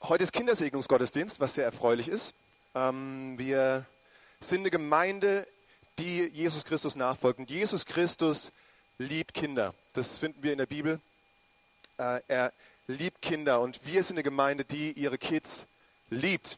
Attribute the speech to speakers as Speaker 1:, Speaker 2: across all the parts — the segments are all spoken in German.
Speaker 1: Heute ist Kindersegnungsgottesdienst, was sehr erfreulich ist. Wir sind eine Gemeinde, die Jesus Christus nachfolgt. Und Jesus Christus liebt Kinder. Das finden wir in der Bibel. Er liebt Kinder und wir sind eine Gemeinde, die ihre Kids liebt.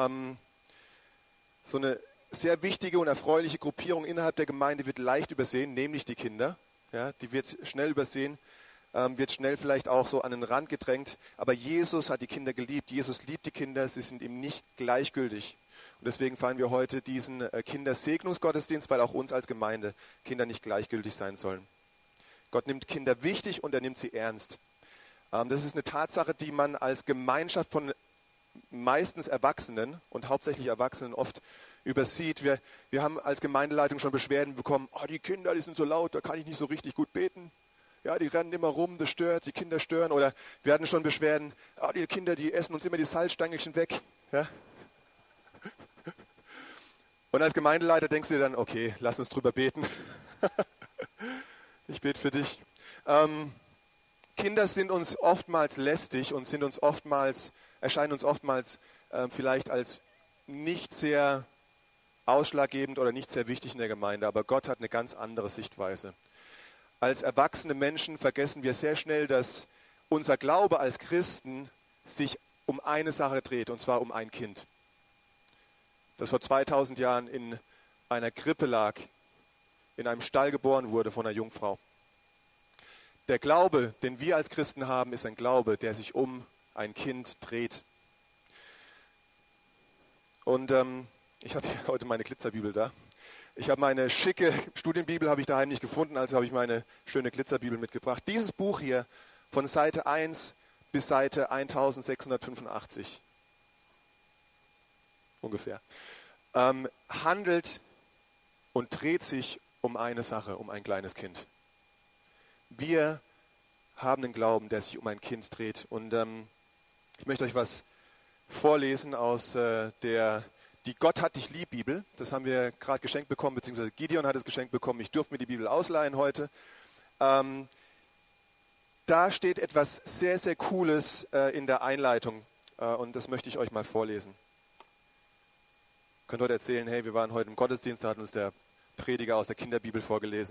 Speaker 1: So eine sehr wichtige und erfreuliche Gruppierung innerhalb der Gemeinde wird leicht übersehen, nämlich die Kinder. Ja, die wird schnell übersehen, wird schnell vielleicht auch so an den Rand gedrängt. Aber Jesus hat die Kinder geliebt. Jesus liebt die Kinder, sie sind ihm nicht gleichgültig. Und deswegen feiern wir heute diesen Kindersegnungsgottesdienst, weil auch uns als Gemeinde Kinder nicht gleichgültig sein sollen. Gott nimmt Kinder wichtig und er nimmt sie ernst. Das ist eine Tatsache, die man als Gemeinschaft von meistens Erwachsenen und hauptsächlich Erwachsenen oft übersieht. Wir haben als Gemeindeleitung schon Beschwerden bekommen, die Kinder, die sind so laut, da kann ich nicht so richtig gut beten. Ja, die rennen immer rum, das stört, die Kinder stören. Oder wir hatten schon Beschwerden, die Kinder, die essen uns immer die Salzstangelchen weg. Ja? Und als Gemeindeleiter denkst du dir dann, okay, lass uns drüber beten. Ich bete für dich. Kinder sind uns oftmals lästig und erscheinen uns oftmals vielleicht als nicht sehr ausschlaggebend oder nicht sehr wichtig in der Gemeinde. Aber Gott hat eine ganz andere Sichtweise. Als erwachsene Menschen vergessen wir sehr schnell, dass unser Glaube als Christen sich um eine Sache dreht, und zwar um ein Kind, das vor 2000 Jahren in einer Krippe lag, in einem Stall geboren wurde von einer Jungfrau. Der Glaube, den wir als Christen haben, ist ein Glaube, der sich um ein Kind dreht. Und ich habe hier heute meine Glitzerbibel da. Ich habe meine schicke Studienbibel habe ich daheim nicht gefunden, also habe ich meine schöne Glitzerbibel mitgebracht. Dieses Buch hier von Seite 1 bis Seite 1685 ungefähr handelt und dreht sich um eine Sache, um ein kleines Kind. Wir haben einen Glauben, der sich um ein Kind dreht. Und ich möchte euch was vorlesen aus der Die Gott hat dich lieb Bibel. Das haben wir gerade geschenkt bekommen, beziehungsweise Gideon hat es geschenkt bekommen. Ich durfte mir die Bibel ausleihen heute. Da steht etwas sehr, sehr Cooles in der Einleitung. Und das möchte ich euch mal vorlesen. Ihr könnt heute erzählen, hey, wir waren heute im Gottesdienst, da hat uns der Prediger aus der Kinderbibel vorgelesen.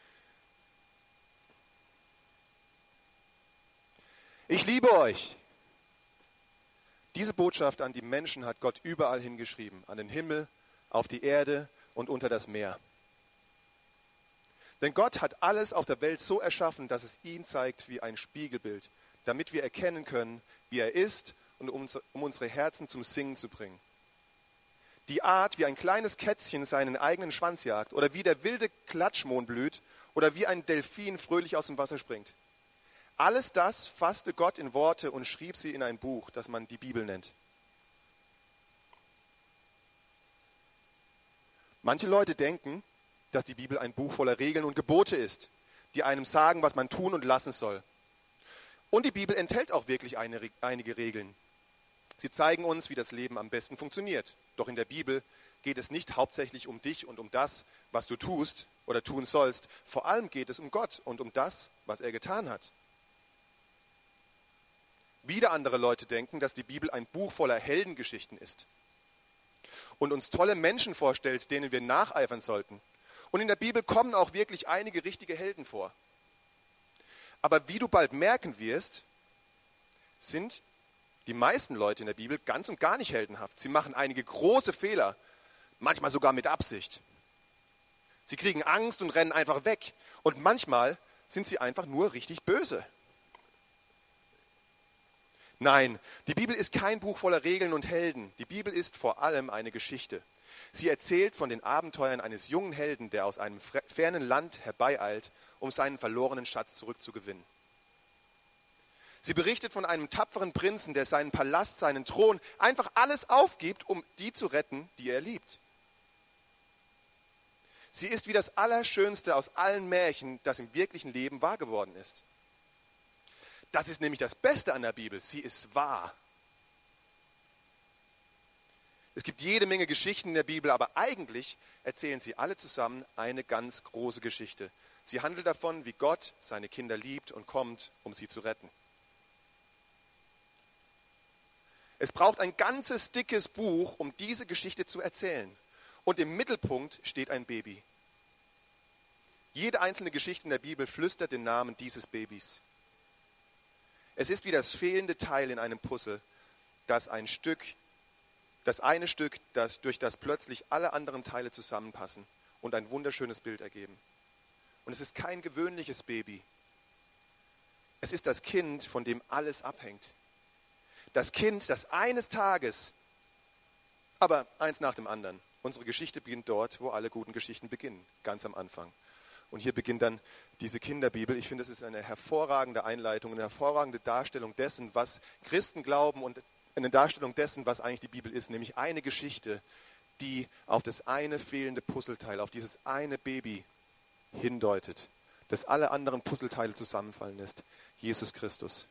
Speaker 1: Ich liebe euch. Diese Botschaft an die Menschen hat Gott überall hingeschrieben, an den Himmel, auf die Erde und unter das Meer. Denn Gott hat alles auf der Welt so erschaffen, dass es ihn zeigt wie ein Spiegelbild, damit wir erkennen können, wie er ist und um unsere Herzen zum Singen zu bringen. Die Art, wie ein kleines Kätzchen seinen eigenen Schwanz jagt oder wie der wilde Klatschmohn blüht oder wie ein Delfin fröhlich aus dem Wasser springt. Alles das fasste Gott in Worte und schrieb sie in ein Buch, das man die Bibel nennt. Manche Leute denken, dass die Bibel ein Buch voller Regeln und Gebote ist, die einem sagen, was man tun und lassen soll. Und die Bibel enthält auch wirklich einige Regeln. Sie zeigen uns, wie das Leben am besten funktioniert. Doch in der Bibel geht es nicht hauptsächlich um dich und um das, was du tust oder tun sollst. Vor allem geht es um Gott und um das, was er getan hat. Wieder andere Leute denken, dass die Bibel ein Buch voller Heldengeschichten ist und uns tolle Menschen vorstellt, denen wir nacheifern sollten. Und in der Bibel kommen auch wirklich einige richtige Helden vor. Aber wie du bald merken wirst, sind die meisten Leute in der Bibel ganz und gar nicht heldenhaft. Sie machen einige große Fehler, manchmal sogar mit Absicht. Sie kriegen Angst und rennen einfach weg. Und manchmal sind sie einfach nur richtig böse. Nein, die Bibel ist kein Buch voller Regeln und Helden. Die Bibel ist vor allem eine Geschichte. Sie erzählt von den Abenteuern eines jungen Helden, der aus einem fernen Land herbeieilt, um seinen verlorenen Schatz zurückzugewinnen. Sie berichtet von einem tapferen Prinzen, der seinen Palast, seinen Thron, einfach alles aufgibt, um die zu retten, die er liebt. Sie ist wie das Allerschönste aus allen Märchen, das im wirklichen Leben wahr geworden ist. Das ist nämlich das Beste an der Bibel. Sie ist wahr. Es gibt jede Menge Geschichten in der Bibel, aber eigentlich erzählen sie alle zusammen eine ganz große Geschichte. Sie handelt davon, wie Gott seine Kinder liebt und kommt, um sie zu retten. Es braucht ein ganzes dickes Buch, um diese Geschichte zu erzählen. Und im Mittelpunkt steht ein Baby. Jede einzelne Geschichte in der Bibel flüstert den Namen dieses Babys. Es ist wie das fehlende Teil in einem Puzzle, das eine Stück, durch das plötzlich alle anderen Teile zusammenpassen und ein wunderschönes Bild ergeben. Und es ist kein gewöhnliches Baby. Es ist das Kind, von dem alles abhängt. Das Kind, das eines Tages, aber eins nach dem anderen. Unsere Geschichte beginnt dort, wo alle guten Geschichten beginnen, ganz am Anfang. Und hier beginnt dann diese Kinderbibel. Ich finde, es ist eine hervorragende Einleitung, eine hervorragende Darstellung dessen, was Christen glauben und eine Darstellung dessen, was eigentlich die Bibel ist, nämlich eine Geschichte, die auf das eine fehlende Puzzleteil, auf dieses eine Baby hindeutet, das alle anderen Puzzleteile zusammenfallen lässt, Jesus Christus.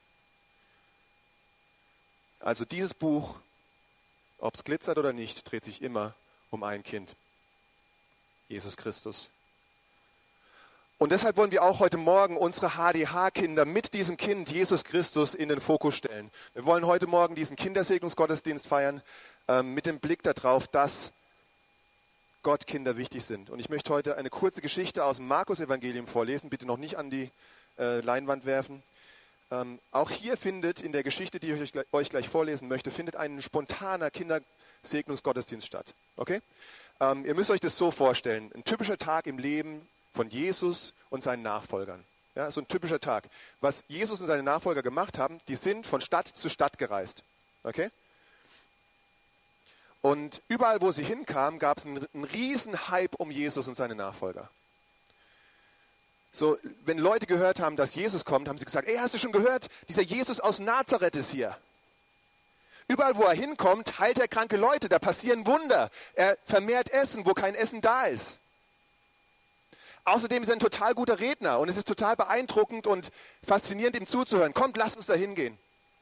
Speaker 1: Also dieses Buch, ob es glitzert oder nicht, dreht sich immer um ein Kind, Jesus Christus. Und deshalb wollen wir auch heute Morgen unsere HDH-Kinder mit diesem Kind, Jesus Christus, in den Fokus stellen. Wir wollen heute Morgen diesen Kindersegnungsgottesdienst feiern, mit dem Blick darauf, dass Gott Kinder wichtig sind. Und ich möchte heute eine kurze Geschichte aus dem Markus-Evangelium vorlesen, bitte noch nicht an die Leinwand werfen. Auch hier findet in der Geschichte, die ich euch gleich vorlesen möchte, findet ein spontaner Kindersegnungsgottesdienst statt. Okay? Ihr müsst euch das so vorstellen, ein typischer Tag im Leben von Jesus und seinen Nachfolgern. Ja, so ein typischer Tag. Was Jesus und seine Nachfolger gemacht haben, die sind von Stadt zu Stadt gereist. Okay? Und überall, wo sie hinkamen, gab es einen riesen Hype um Jesus und seine Nachfolger. So, wenn Leute gehört haben, dass Jesus kommt, haben sie gesagt, ey, hast du schon gehört? Dieser Jesus aus Nazareth ist hier. Überall, wo er hinkommt, heilt er kranke Leute, da passieren Wunder. Er vermehrt Essen, wo kein Essen da ist. Außerdem ist er ein total guter Redner und es ist total beeindruckend und faszinierend, ihm zuzuhören. Kommt, lasst uns da hingehen.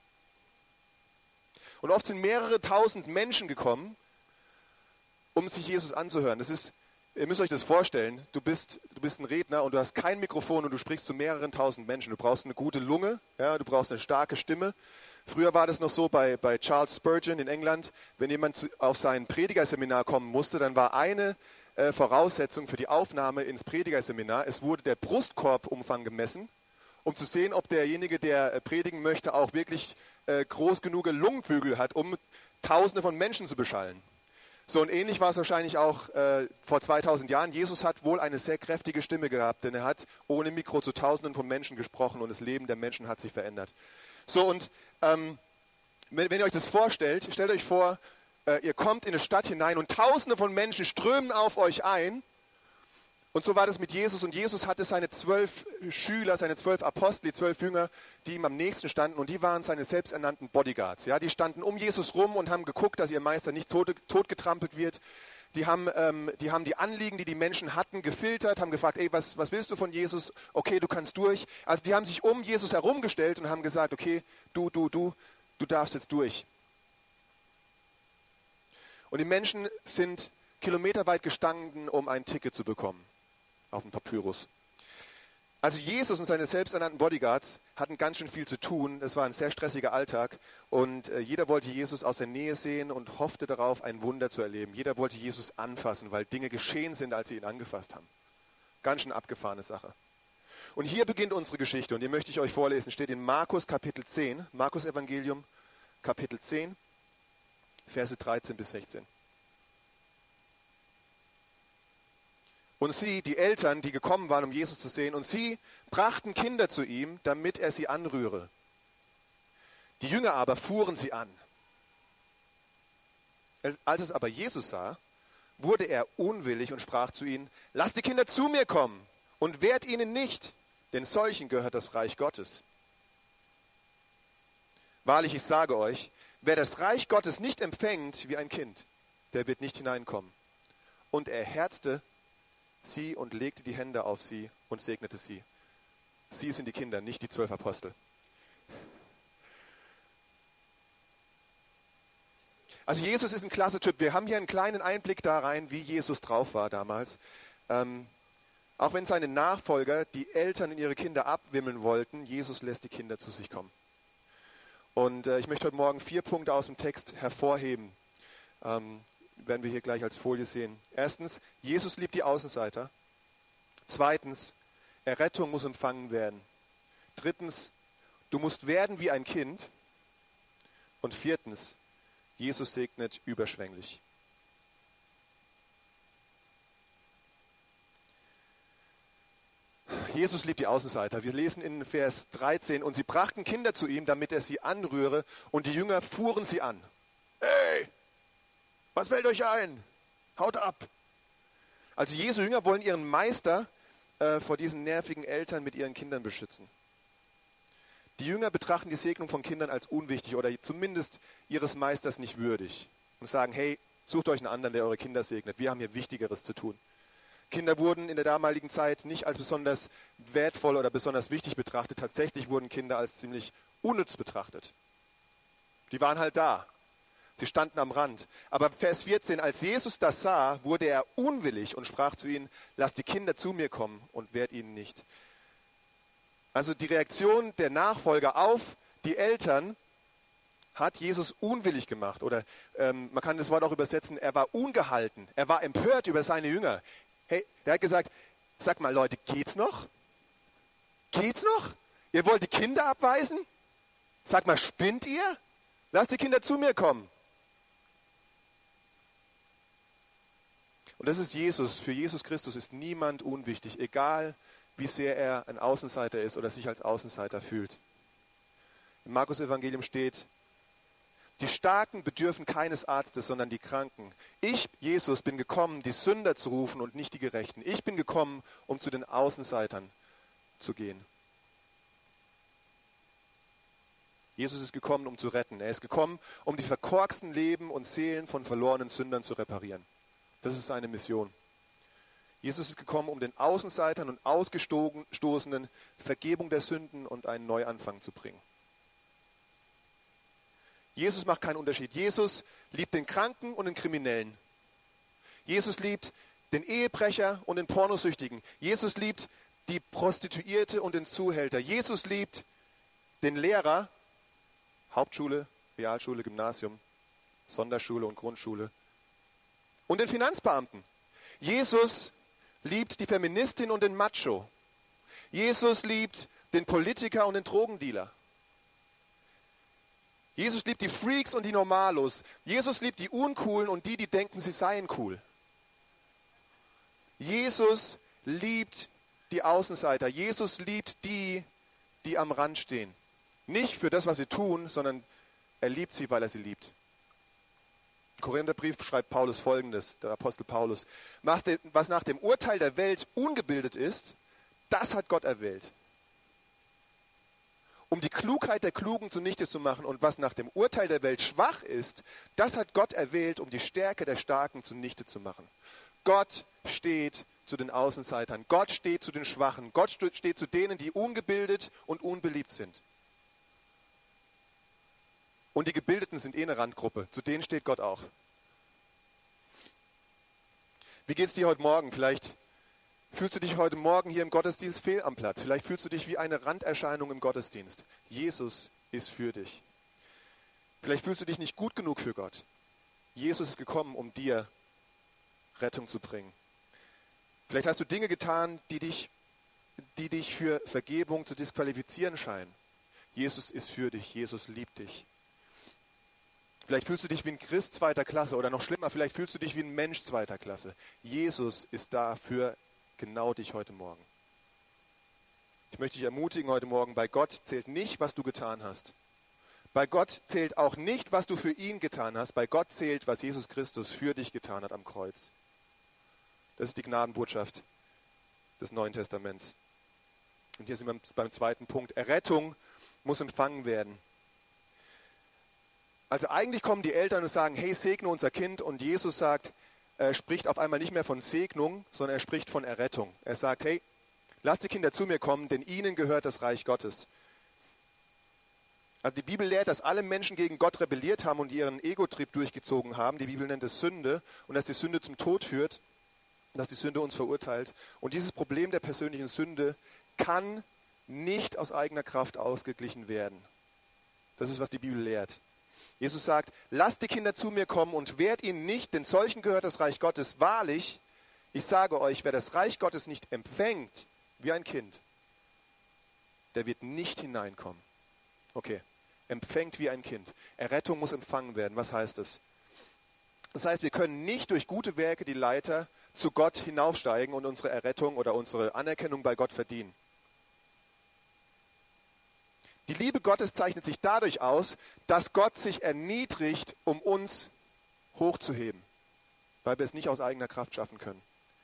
Speaker 1: Und oft sind mehrere tausend Menschen gekommen, um sich Jesus anzuhören. Ihr müsst euch das vorstellen, du bist ein Redner und du hast kein Mikrofon und du sprichst zu mehreren tausend Menschen. Du brauchst eine gute Lunge, ja, du brauchst eine starke Stimme. Früher war das noch so bei Charles Spurgeon in England, wenn jemand auf sein Predigerseminar kommen musste, dann war eine Voraussetzung für die Aufnahme ins Predigerseminar, es wurde der Brustkorbumfang gemessen, um zu sehen, ob derjenige, der predigen möchte, auch wirklich groß genug Lungenflügel hat, um Tausende von Menschen zu beschallen. So und ähnlich war es wahrscheinlich auch vor 2000 Jahren. Jesus hat wohl eine sehr kräftige Stimme gehabt, denn er hat ohne Mikro zu Tausenden von Menschen gesprochen und das Leben der Menschen hat sich verändert. So und wenn ihr euch das vorstellt, stellt euch vor, ihr kommt in eine Stadt hinein und Tausende von Menschen strömen auf euch ein. Und so war das mit Jesus. Und Jesus hatte seine 12 Schüler, seine 12 Apostel, die 12 Jünger, die ihm am nächsten standen. Und die waren seine selbsternannten Bodyguards. Ja, die standen um Jesus rum und haben geguckt, dass ihr Meister nicht totgetrampelt wird. Die haben die Anliegen, die die Menschen hatten, gefiltert, haben gefragt, ey, was willst du von Jesus? Okay, du kannst durch. Also die haben sich um Jesus herumgestellt und haben gesagt, okay, du darfst jetzt durch. Und die Menschen sind kilometerweit gestanden, um ein Ticket zu bekommen auf dem Papyrus. Also Jesus und seine selbsternannten Bodyguards hatten ganz schön viel zu tun. Es war ein sehr stressiger Alltag und jeder wollte Jesus aus der Nähe sehen und hoffte darauf, ein Wunder zu erleben. Jeder wollte Jesus anfassen, weil Dinge geschehen sind, als sie ihn angefasst haben. Ganz schön abgefahrene Sache. Und hier beginnt unsere Geschichte und die möchte ich euch vorlesen. Steht in Markus Kapitel 10, Markus Evangelium Kapitel 10, Verse 13 bis 16. Und sie, die Eltern, die gekommen waren, um Jesus zu sehen, und sie brachten Kinder zu ihm, damit er sie anrühre. Die Jünger aber fuhren sie an. Als es aber Jesus sah, wurde er unwillig und sprach zu ihnen, lasst die Kinder zu mir kommen und wehrt ihnen nicht, denn solchen gehört das Reich Gottes. Wahrlich, ich sage euch, wer das Reich Gottes nicht empfängt wie ein Kind, der wird nicht hineinkommen. Und er herzte sie und legte die Hände auf sie und segnete sie. Sie sind die Kinder, nicht die 12 Apostel. Also Jesus ist ein klasse Typ. Wir haben hier einen kleinen Einblick da rein, wie Jesus drauf war damals. Auch wenn seine Nachfolger die Eltern und ihre Kinder abwimmeln wollten, Jesus lässt die Kinder zu sich kommen. Und ich möchte heute Morgen 4 Punkte aus dem Text hervorheben. Werden wir hier gleich als Folie sehen. Erstens, Jesus liebt die Außenseiter. Zweitens, Errettung muss empfangen werden. Drittens, du musst werden wie ein Kind. Und viertens, Jesus segnet überschwänglich. Jesus liebt die Außenseiter. Wir lesen in Vers 13, und sie brachten Kinder zu ihm, damit er sie anrühre, und die Jünger fuhren sie an. Hey, was fällt euch ein? Haut ab. Also Jesu Jünger wollen ihren Meister vor diesen nervigen Eltern mit ihren Kindern beschützen. Die Jünger betrachten die Segnung von Kindern als unwichtig oder zumindest ihres Meisters nicht würdig und sagen, hey, sucht euch einen anderen, der eure Kinder segnet. Wir haben hier Wichtigeres zu tun. Kinder wurden in der damaligen Zeit nicht als besonders wertvoll oder besonders wichtig betrachtet. Tatsächlich wurden Kinder als ziemlich unnütz betrachtet. Die waren halt da. Sie standen am Rand. Aber Vers 14, als Jesus das sah, wurde er unwillig und sprach zu ihnen, lasst die Kinder zu mir kommen und wehrt ihnen nicht. Also die Reaktion der Nachfolger auf die Eltern hat Jesus unwillig gemacht. Oder man kann das Wort auch übersetzen, er war ungehalten. Er war empört über seine Jünger. Hey, der hat gesagt, sag mal Leute, geht's noch? Geht's noch? Ihr wollt die Kinder abweisen? Sag mal, spinnt ihr? Lasst die Kinder zu mir kommen. Und das ist Jesus. Für Jesus Christus ist niemand unwichtig, egal wie sehr er ein Außenseiter ist oder sich als Außenseiter fühlt. Im Markus-Evangelium steht, die Starken bedürfen keines Arztes, sondern die Kranken. Ich, Jesus, bin gekommen, die Sünder zu rufen und nicht die Gerechten. Ich bin gekommen, um zu den Außenseitern zu gehen. Jesus ist gekommen, um zu retten. Er ist gekommen, um die verkorksten Leben und Seelen von verlorenen Sündern zu reparieren. Das ist seine Mission. Jesus ist gekommen, um den Außenseitern und Ausgestoßenen Vergebung der Sünden und einen Neuanfang zu bringen. Jesus macht keinen Unterschied. Jesus liebt den Kranken und den Kriminellen. Jesus liebt den Ehebrecher und den Pornosüchtigen. Jesus liebt die Prostituierte und den Zuhälter. Jesus liebt den Lehrer, Hauptschule, Realschule, Gymnasium, Sonderschule und Grundschule, und den Finanzbeamten. Jesus liebt die Feministin und den Macho. Jesus liebt den Politiker und den Drogendealer. Jesus liebt die Freaks und die Normalos. Jesus liebt die Uncoolen und die denken, sie seien cool. Jesus liebt die Außenseiter. Jesus liebt die am Rand stehen. Nicht für das, was sie tun, sondern er liebt sie, weil er sie liebt. Im Korintherbrief schreibt Paulus Folgendes, der Apostel Paulus. Was nach dem Urteil der Welt ungebildet ist, das hat Gott erwählt, um die Klugheit der Klugen zunichte zu machen. Und was nach dem Urteil der Welt schwach ist, das hat Gott erwählt, um die Stärke der Starken zunichte zu machen. Gott steht zu den Außenseitern. Gott steht zu den Schwachen. Gott steht zu denen, die ungebildet und unbeliebt sind. Und die Gebildeten sind eine Randgruppe. Zu denen steht Gott auch. Wie geht es dir heute Morgen? Vielleicht fühlst du dich heute Morgen hier im Gottesdienst fehl am Platz. Vielleicht fühlst du dich wie eine Randerscheinung im Gottesdienst. Jesus ist für dich. Vielleicht fühlst du dich nicht gut genug für Gott. Jesus ist gekommen, um dir Rettung zu bringen. Vielleicht hast du Dinge getan, die dich für Vergebung zu disqualifizieren scheinen. Jesus ist für dich. Jesus liebt dich. Vielleicht fühlst du dich wie ein Christ zweiter Klasse oder noch schlimmer, vielleicht fühlst du dich wie ein Mensch zweiter Klasse. Jesus ist da für genau dich heute Morgen. Ich möchte dich ermutigen heute Morgen, bei Gott zählt nicht, was du getan hast. Bei Gott zählt auch nicht, was du für ihn getan hast. Bei Gott zählt, was Jesus Christus für dich getan hat am Kreuz. Das ist die Gnadenbotschaft des Neuen Testaments. Und hier sind wir beim zweiten Punkt. Errettung muss empfangen werden. Also eigentlich kommen die Eltern und sagen, hey, segne unser Kind. Und Jesus spricht auf einmal nicht mehr von Segnung, sondern er spricht von Errettung. Er sagt, hey, lasst die Kinder zu mir kommen, denn ihnen gehört das Reich Gottes. Also die Bibel lehrt, dass alle Menschen gegen Gott rebelliert haben und ihren Ego-Trieb durchgezogen haben. Die Bibel nennt es Sünde und dass die Sünde zum Tod führt, dass die Sünde uns verurteilt. Und dieses Problem der persönlichen Sünde kann nicht aus eigener Kraft ausgeglichen werden. Das ist, was die Bibel lehrt. Jesus sagt, lasst die Kinder zu mir kommen und wehrt ihnen nicht, denn solchen gehört das Reich Gottes. Wahrlich, ich sage euch, wer das Reich Gottes nicht empfängt wie ein Kind, der wird nicht hineinkommen. Okay, empfängt wie ein Kind. Errettung muss empfangen werden. Was heißt das? Das heißt, wir können nicht durch gute Werke die Leiter zu Gott hinaufsteigen und unsere Errettung oder unsere Anerkennung bei Gott verdienen. Die Liebe Gottes zeichnet sich dadurch aus, dass Gott sich erniedrigt, um uns hochzuheben, weil wir es nicht aus eigener Kraft schaffen können.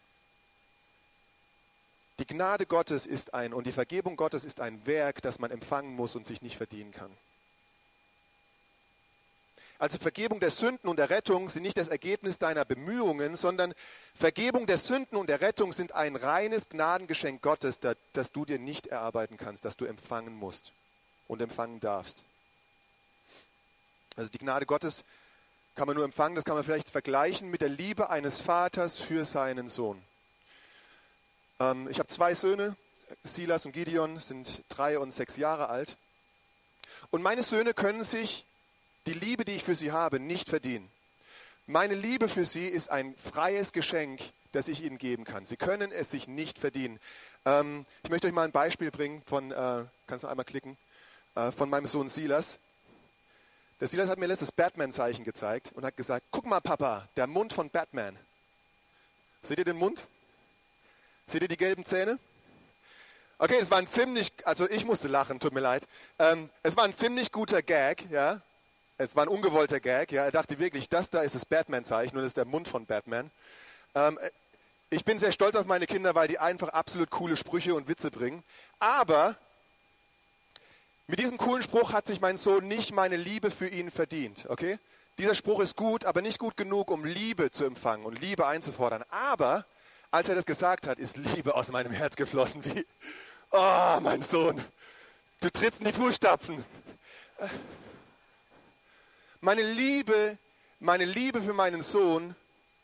Speaker 1: Die Gnade Gottes und die Vergebung Gottes ist ein Werk, das man empfangen muss und sich nicht verdienen kann. Also Vergebung der Sünden und der Rettung sind nicht das Ergebnis deiner Bemühungen, sondern Vergebung der Sünden und der Rettung sind ein reines Gnadengeschenk Gottes, das du dir nicht erarbeiten kannst, das du empfangen musst und empfangen darfst. Also die Gnade Gottes kann man nur empfangen, das kann man vielleicht vergleichen mit der Liebe eines Vaters für seinen Sohn. Ich habe 2 Söhne, Silas und Gideon, sind 3 und 6 Jahre alt. Und meine Söhne können sich die Liebe, die ich für sie habe, nicht verdienen. Meine Liebe für sie ist ein freies Geschenk, das ich ihnen geben kann. Sie können es sich nicht verdienen. Ich möchte euch mal ein Beispiel bringen kannst du einmal klicken, von meinem Sohn Silas. Der Silas hat mir letztes Batman-Zeichen gezeigt und hat gesagt, guck mal Papa, der Mund von Batman. Seht ihr den Mund? Seht ihr die gelben Zähne? Okay, es war ich musste lachen, tut mir leid. Es war ein ziemlich guter Gag, ja. Es war ein ungewollter Gag, ja. Er dachte wirklich, das da ist das Batman-Zeichen und das ist der Mund von Batman. Ich bin sehr stolz auf meine Kinder, weil die einfach absolut coole Sprüche und Witze bringen. Aber mit diesem coolen Spruch hat sich mein Sohn nicht meine Liebe für ihn verdient, okay? Dieser Spruch ist gut, aber nicht gut genug, um Liebe zu empfangen und Liebe einzufordern. Aber als er das gesagt hat, ist Liebe aus meinem Herz geflossen wie, oh, mein Sohn, du trittst in die Fußstapfen. Meine Liebe für meinen Sohn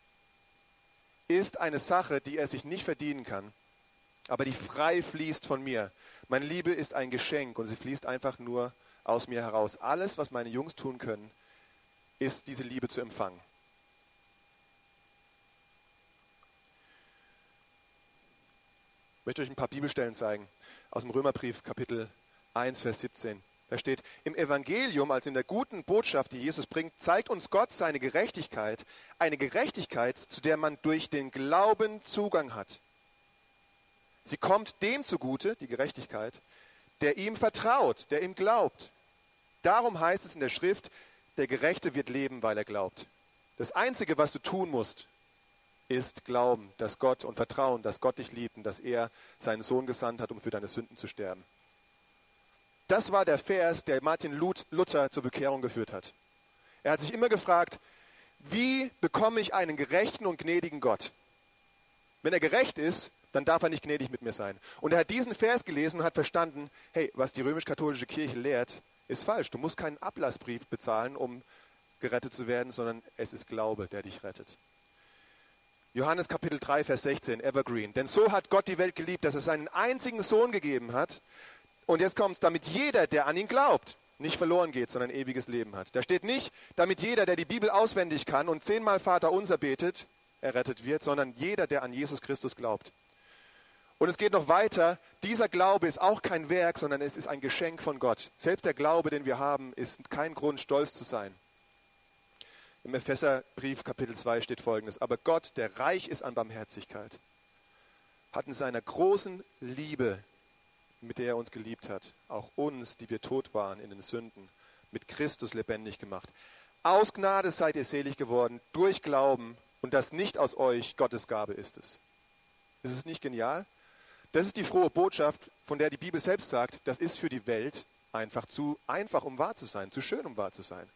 Speaker 1: ist eine Sache, die er sich nicht verdienen kann, aber die frei fließt von mir. Meine Liebe ist ein Geschenk und sie fließt einfach nur aus mir heraus. Alles, was meine Jungs tun können, ist diese Liebe zu empfangen. Ich möchte euch ein paar Bibelstellen zeigen aus dem Römerbrief, Kapitel 1, Vers 17. Da steht, im Evangelium, also in der guten Botschaft, die Jesus bringt, zeigt uns Gott seine Gerechtigkeit, eine Gerechtigkeit, zu der man durch den Glauben Zugang hat. Sie kommt dem zugute, die Gerechtigkeit, der ihm vertraut, der ihm glaubt. Darum heißt es in der Schrift, der Gerechte wird leben, weil er glaubt. Das Einzige, was du tun musst, ist Glauben, dass Gott und Vertrauen, dass Gott dich liebt und dass er seinen Sohn gesandt hat, um für deine Sünden zu sterben. Das war der Vers, der Martin Luther zur Bekehrung geführt hat. Er hat sich immer gefragt, wie bekomme ich einen gerechten und gnädigen Gott? Wenn er gerecht ist, dann darf er nicht gnädig mit mir sein. Und er hat diesen Vers gelesen und hat verstanden, hey, was die römisch-katholische Kirche lehrt, ist falsch. Du musst keinen Ablassbrief bezahlen, um gerettet zu werden, sondern es ist Glaube, der dich rettet. Johannes Kapitel 3, Vers 16, Evergreen. Denn so hat Gott die Welt geliebt, dass er seinen einzigen Sohn gegeben hat. Und jetzt kommt es, damit jeder, der an ihn glaubt, nicht verloren geht, sondern ein ewiges Leben hat. Da steht nicht, damit jeder, der die Bibel auswendig kann und 10-mal Vater unser betet, errettet wird, sondern jeder, der an Jesus Christus glaubt. Und es geht noch weiter, dieser Glaube ist auch kein Werk, sondern es ist ein Geschenk von Gott. Selbst der Glaube, den wir haben, ist kein Grund, stolz zu sein. Im Epheserbrief Kapitel 2 steht Folgendes, aber Gott, der reich ist an Barmherzigkeit, hat in seiner großen Liebe, mit der er uns geliebt hat, auch uns, die wir tot waren in den Sünden, mit Christus lebendig gemacht. Aus Gnade seid ihr selig geworden, durch Glauben, und das nicht aus euch, Gottes Gabe ist es. Ist es nicht genial? Das ist die frohe Botschaft, von der die Bibel selbst sagt, das ist für die Welt einfach zu einfach, um wahr zu sein, zu schön, um wahr zu sein.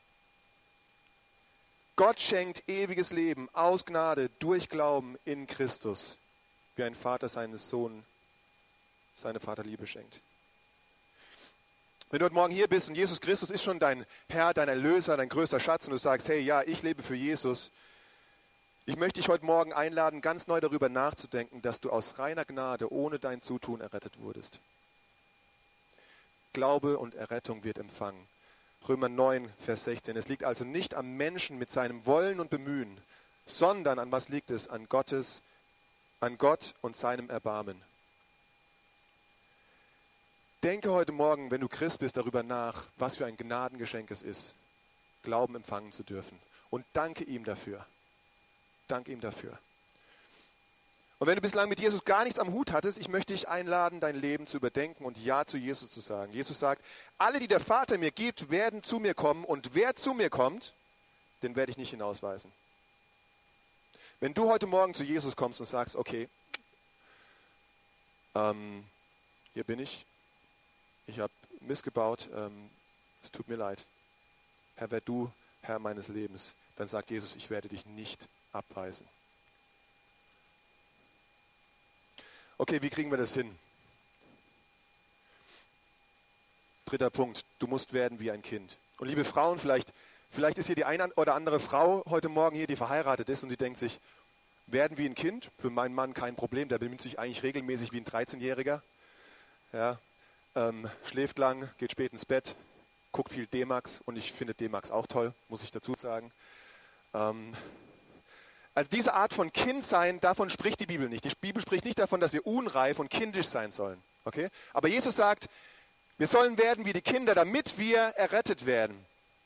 Speaker 1: Gott schenkt ewiges Leben aus Gnade durch Glauben in Christus, wie ein Vater seines Sohnes seine Vaterliebe schenkt. Wenn du heute Morgen hier bist und Jesus Christus ist schon dein Herr, dein Erlöser, dein größter Schatz und du sagst, hey, ja, ich lebe für Jesus, ich möchte dich heute Morgen einladen, ganz neu darüber nachzudenken, dass du aus reiner Gnade ohne dein Zutun errettet wurdest. Glaube und Errettung wird empfangen. Römer 9, Vers 16. Es liegt also nicht am Menschen mit seinem Wollen und Bemühen, sondern an was liegt es? An Gott und seinem Erbarmen. Denke heute Morgen, wenn du Christ bist, darüber nach, was für ein Gnadengeschenk es ist, Glauben empfangen zu dürfen. Und danke ihm dafür. Danke ihm dafür. Und wenn du bislang mit Jesus gar nichts am Hut hattest, ich möchte dich einladen, dein Leben zu überdenken und Ja zu Jesus zu sagen. Jesus sagt, alle, die der Vater mir gibt, werden zu mir kommen und wer zu mir kommt, den werde ich nicht hinausweisen. Wenn du heute Morgen zu Jesus kommst und sagst, okay, hier bin ich habe Mist gebaut, es tut mir leid. Herr, werd du Herr meines Lebens, dann sagt Jesus, ich werde dich nicht abweisen. Okay, wie kriegen wir das hin? 3. Punkt, du musst werden wie ein Kind. Und liebe Frauen, vielleicht ist hier die eine oder andere Frau heute Morgen hier, die verheiratet ist und die denkt sich, werden wie ein Kind? Für meinen Mann kein Problem, der benimmt sich eigentlich regelmäßig wie ein 13-Jähriger. Ja, schläft lang, geht spät ins Bett, guckt viel D-Max und ich finde D-Max auch toll, muss ich dazu sagen. Also diese Art von Kindsein, davon spricht die Bibel nicht. Die Bibel spricht nicht davon, dass wir unreif und kindisch sein sollen. Okay? Aber Jesus sagt, wir sollen werden wie die Kinder, damit wir errettet werden.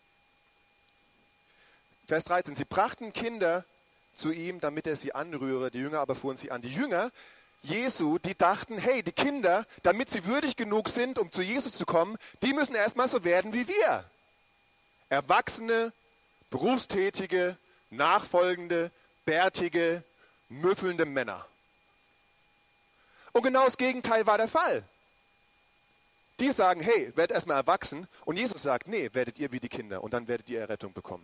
Speaker 1: Vers 13, sie brachten Kinder zu ihm, damit er sie anrühre. Die Jünger aber fuhren sie an. Die Jünger Jesu, die dachten, hey, die Kinder, damit sie würdig genug sind, um zu Jesus zu kommen, die müssen erstmal so werden wie wir. Erwachsene, berufstätige, nachfolgende, bärtige, müffelnde Männer. Und genau das Gegenteil war der Fall. Die sagen, hey, werdet erstmal erwachsen. Und Jesus sagt, nee, werdet ihr wie die Kinder und dann werdet ihr Errettung bekommen.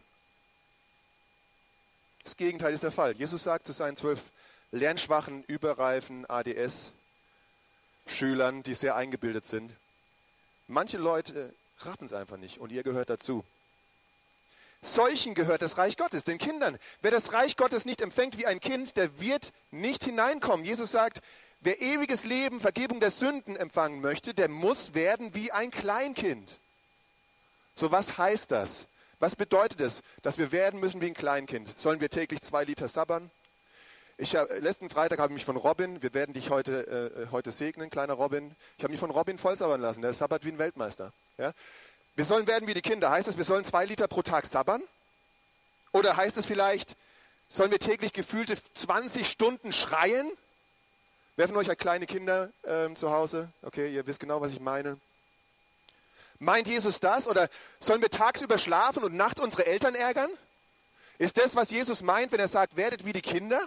Speaker 1: Das Gegenteil ist der Fall. Jesus sagt zu seinen 12 lernschwachen, überreifen ADS-Schülern, die sehr eingebildet sind, manche Leute raffen es einfach nicht und ihr gehört dazu. Solchen gehört das Reich Gottes, den Kindern. Wer das Reich Gottes nicht empfängt wie ein Kind, der wird nicht hineinkommen. Jesus sagt, wer ewiges Leben, Vergebung der Sünden empfangen möchte, der muss werden wie ein Kleinkind. So, was heißt das? Was bedeutet es, dass wir werden müssen wie ein Kleinkind? Sollen wir täglich 2 Liter sabbern? Letzten Freitag habe ich mich von Robin, wir werden dich heute segnen, kleiner Robin. Ich habe mich von Robin voll sabbern lassen, der sabbert wie ein Weltmeister. Ja? Wir sollen werden wie die Kinder. Heißt das, wir sollen 2 Liter pro Tag sabbern? Oder heißt es vielleicht, sollen wir täglich gefühlte 20 Stunden schreien? Wer von euch hat kleine Kinder zu Hause? Okay, ihr wisst genau, was ich meine. Meint Jesus das? Oder sollen wir tagsüber schlafen und nachts unsere Eltern ärgern? Ist das, was Jesus meint, wenn er sagt, werdet wie die Kinder?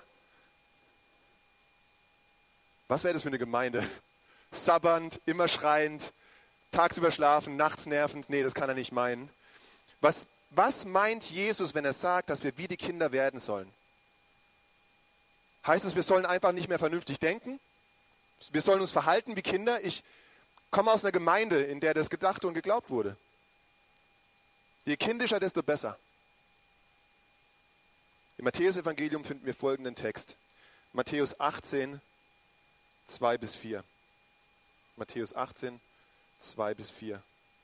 Speaker 1: Was wäre das für eine Gemeinde? Sabbernd, immer schreiend, tagsüber schlafen, nachts nervend. Nee, das kann er nicht meinen. Was meint Jesus, wenn er sagt, dass wir wie die Kinder werden sollen? Heißt es, wir sollen einfach nicht mehr vernünftig denken? Wir sollen uns verhalten wie Kinder? Ich komme aus einer Gemeinde, in der das gedacht und geglaubt wurde. Je kindischer, desto besser. Im Matthäus-Evangelium finden wir folgenden Text. Matthäus 18, 2-4. Matthäus 18, 2-4.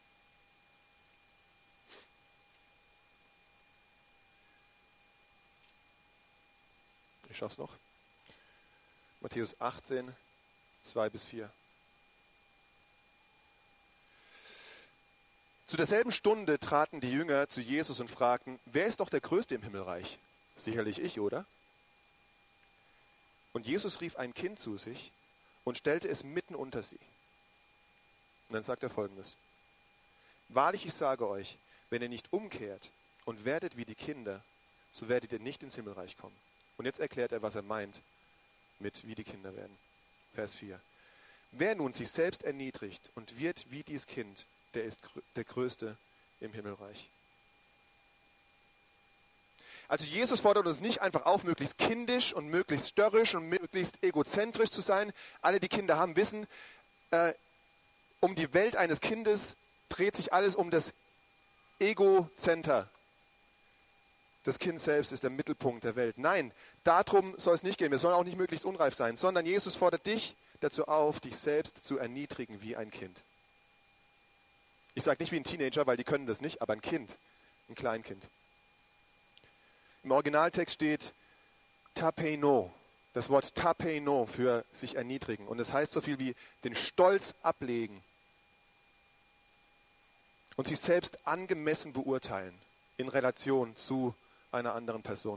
Speaker 1: Ich schaff's noch. Matthäus 18, 2-4. Zu derselben Stunde traten die Jünger zu Jesus und fragten, wer ist doch der Größte im Himmelreich? Sicherlich ich, oder? Und Jesus rief ein Kind zu sich und stellte es mitten unter sie. Und dann sagt er Folgendes. Wahrlich, ich sage euch, wenn ihr nicht umkehrt und werdet wie die Kinder, so werdet ihr nicht ins Himmelreich kommen. Und jetzt erklärt er, was er meint mit wie die Kinder werden. Vers 4. Wer nun sich selbst erniedrigt und wird wie dies Kind, der ist der Größte im Himmelreich. Also Jesus fordert uns nicht einfach auf, möglichst kindisch und möglichst störrisch und möglichst egozentrisch zu sein. Alle, die Kinder haben, wissen, um die Welt eines Kindes dreht sich alles um das Ego-Center. Das Kind selbst ist der Mittelpunkt der Welt. Nein, darum soll es nicht gehen. Wir sollen auch nicht möglichst unreif sein, sondern Jesus fordert dich dazu auf, dich selbst zu erniedrigen wie ein Kind. Ich sage nicht wie ein Teenager, weil die können das nicht, aber ein Kind, ein Kleinkind. Im Originaltext steht Tapeino, das Wort Tapeino für sich erniedrigen. Und es heißt so viel wie den Stolz ablegen und sich selbst angemessen beurteilen in Relation zu einer anderen Person.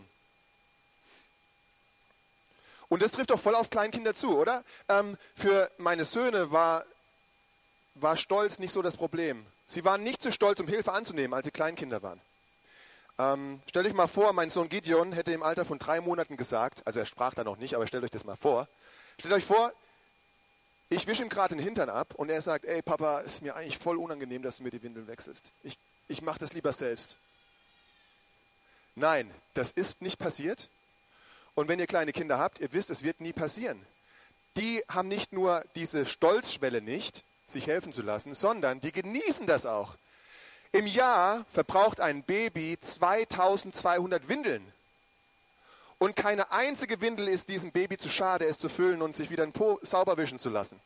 Speaker 1: Und das trifft doch voll auf Kleinkinder zu, oder? Für meine Söhne war Stolz nicht so das Problem. Sie waren nicht zu stolz, um Hilfe anzunehmen, als sie Kleinkinder waren. Stellt euch mal vor, mein Sohn Gideon hätte im Alter von 3 Monaten gesagt, also er sprach da noch nicht, aber stellt euch das mal vor. Stellt euch vor, ich wische ihm gerade den Hintern ab und er sagt, ey Papa, ist mir eigentlich voll unangenehm, dass du mir die Windeln wechselst. Ich mache das lieber selbst. Nein, das ist nicht passiert. Und wenn ihr kleine Kinder habt, ihr wisst, es wird nie passieren. Die haben nicht nur diese Stolzschwelle nicht, sich helfen zu lassen, sondern die genießen das auch. Im Jahr verbraucht ein Baby 2200 Windeln. Und keine einzige Windel ist diesem Baby zu schade, es zu füllen und sich wieder den Po sauber wischen zu lassen.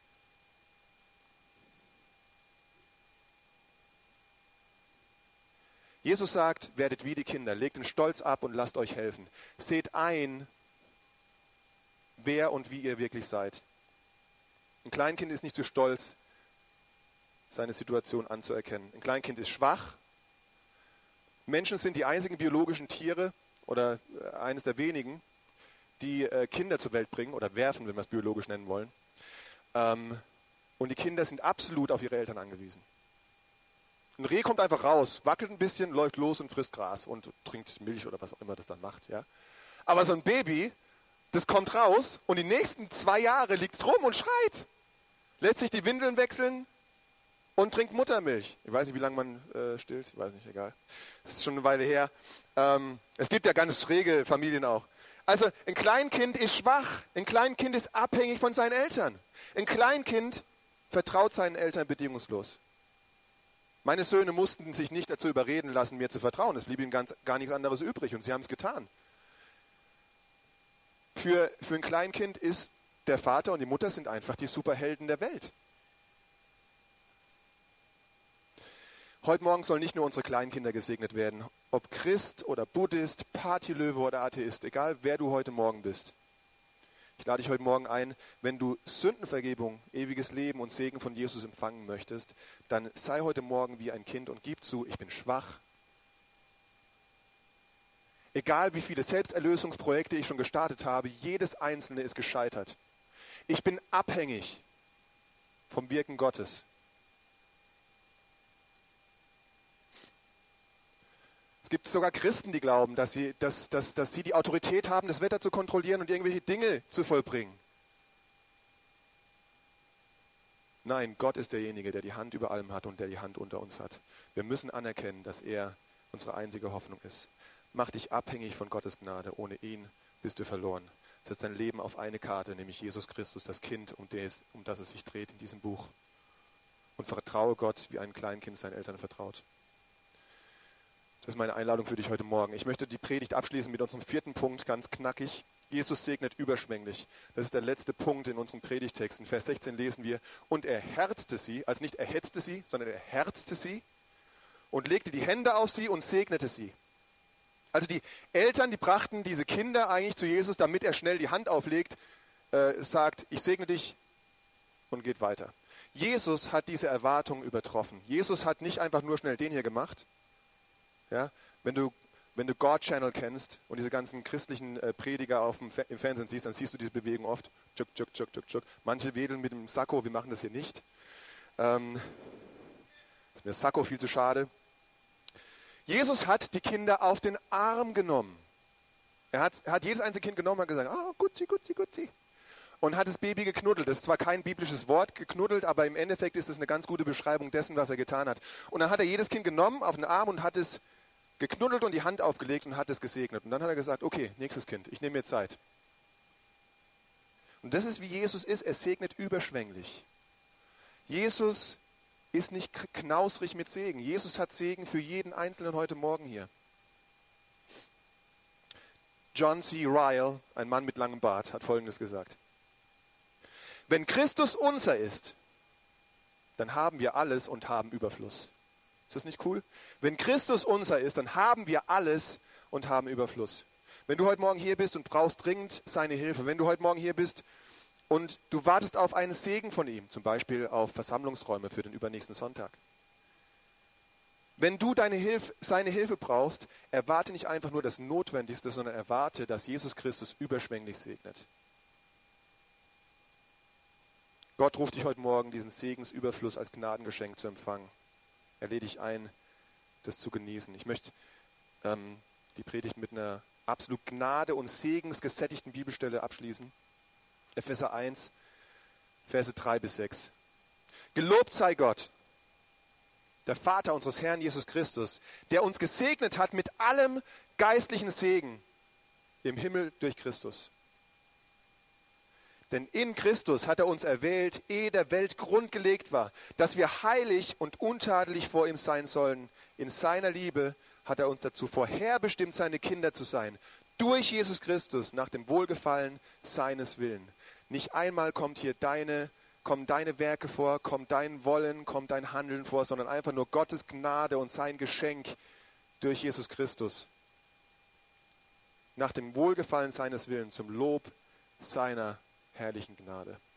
Speaker 1: Jesus sagt, werdet wie die Kinder, legt den Stolz ab und lasst euch helfen. Seht ein, wer und wie ihr wirklich seid. Ein Kleinkind ist nicht zu stolz, seine Situation anzuerkennen. Ein Kleinkind ist schwach. Menschen sind die einzigen biologischen Tiere oder eines der wenigen, die Kinder zur Welt bringen oder werfen, wenn wir es biologisch nennen wollen. Und die Kinder sind absolut auf ihre Eltern angewiesen. Ein Reh kommt einfach raus, wackelt ein bisschen, läuft los und frisst Gras und trinkt Milch oder was auch immer das dann macht. Ja? Aber so ein Baby, das kommt raus und die nächsten 2 Jahre liegt es rum und schreit. Lässt sich die Windeln wechseln und trinkt Muttermilch. Ich weiß nicht, wie lange man stillt, ich weiß nicht, egal. Das ist schon eine Weile her. Es gibt ja ganz schräge Familien auch. Also ein Kleinkind ist schwach, ein Kleinkind ist abhängig von seinen Eltern. Ein Kleinkind vertraut seinen Eltern bedingungslos. Meine Söhne mussten sich nicht dazu überreden lassen, mir zu vertrauen. Es blieb ihnen gar nichts anderes übrig und sie haben es getan. Für ein Kleinkind ist der Vater und die Mutter sind einfach die Superhelden der Welt. Heute Morgen sollen nicht nur unsere Kleinkinder gesegnet werden. Ob Christ oder Buddhist, Partylöwe oder Atheist, egal wer du heute Morgen bist. Ich lade dich heute Morgen ein, wenn du Sündenvergebung, ewiges Leben und Segen von Jesus empfangen möchtest, dann sei heute Morgen wie ein Kind und gib zu, ich bin schwach. Egal wie viele Selbsterlösungsprojekte ich schon gestartet habe, jedes einzelne ist gescheitert. Ich bin abhängig vom Wirken Gottes. Es gibt sogar Christen, die glauben, dass sie die Autorität haben, das Wetter zu kontrollieren und irgendwelche Dinge zu vollbringen. Nein, Gott ist derjenige, der die Hand über allem hat und der die Hand unter uns hat. Wir müssen anerkennen, dass er unsere einzige Hoffnung ist. Mach dich abhängig von Gottes Gnade. Ohne ihn bist du verloren. Setz dein Leben auf eine Karte, nämlich Jesus Christus, das Kind, um das es sich dreht in diesem Buch. Und vertraue Gott, wie ein Kleinkind seinen Eltern vertraut. Das ist meine Einladung für dich heute Morgen. Ich möchte die Predigt abschließen mit unserem 4. Punkt, ganz knackig. Jesus segnet überschwänglich. Das ist der letzte Punkt in unserem Predigtext. In Vers 16 lesen wir, und er herzte sie, also nicht er hetzte sie, sondern er herzte sie und legte die Hände auf sie und segnete sie. Also die Eltern, die brachten diese Kinder eigentlich zu Jesus, damit er schnell die Hand auflegt, sagt, ich segne dich und geht weiter. Jesus hat diese Erwartung übertroffen. Jesus hat nicht einfach nur schnell den hier gemacht. Ja, wenn du God Channel kennst und diese ganzen christlichen Prediger im Fernsehen siehst, dann siehst du diese Bewegung oft. Tschuk, tschuk, tschuk, tschuk, tschuk. Manche wedeln mit dem Sakko, wir machen das hier nicht. Ist mir das Sakko viel zu schade. Jesus hat die Kinder auf den Arm genommen. Er hat jedes einzelne Kind genommen und hat gesagt, oh, Gutzi, Gutzi, Gutzi. Und hat das Baby geknuddelt. Das ist zwar kein biblisches Wort, geknuddelt, aber im Endeffekt ist es eine ganz gute Beschreibung dessen, was er getan hat. Und dann hat er jedes Kind genommen auf den Arm und hat es geknuddelt und die Hand aufgelegt und hat es gesegnet. Und dann hat er gesagt, okay, nächstes Kind, ich nehme mir Zeit. Und das ist, wie Jesus ist, er segnet überschwänglich. Jesus ist nicht knausrig mit Segen. Jesus hat Segen für jeden Einzelnen heute Morgen hier. John C. Ryle, ein Mann mit langem Bart, hat Folgendes gesagt. Wenn Christus unser ist, dann haben wir alles und haben Überfluss. Ist das nicht cool? Wenn Christus unser ist, dann haben wir alles und haben Überfluss. Wenn du heute Morgen hier bist und brauchst dringend seine Hilfe, wenn du heute Morgen hier bist und du wartest auf einen Segen von ihm, zum Beispiel auf Versammlungsräume für den übernächsten Sonntag. Wenn du seine Hilfe brauchst, erwarte nicht einfach nur das Notwendigste, sondern erwarte, dass Jesus Christus überschwänglich segnet. Gott ruft dich heute Morgen, diesen Segensüberfluss als Gnadengeschenk zu empfangen. Er lädt dich ein, das zu genießen. Ich möchte die Predigt mit einer absolut Gnade und segensgesättigten Bibelstelle abschließen. Epheser 1, Verse 3-6. Gelobt sei Gott, der Vater unseres Herrn Jesus Christus, der uns gesegnet hat mit allem geistlichen Segen im Himmel durch Christus. Denn in Christus hat er uns erwählt, ehe der Welt Grund gelegt war, dass wir heilig und untadelig vor ihm sein sollen. In seiner Liebe hat er uns dazu vorherbestimmt, seine Kinder zu sein. Durch Jesus Christus, nach dem Wohlgefallen seines Willens. Nicht einmal kommen deine Werke vor, kommt dein Wollen, kommt dein Handeln vor, sondern einfach nur Gottes Gnade und sein Geschenk durch Jesus Christus. Nach dem Wohlgefallen seines Willens, zum Lob seiner herrlichen Gnade.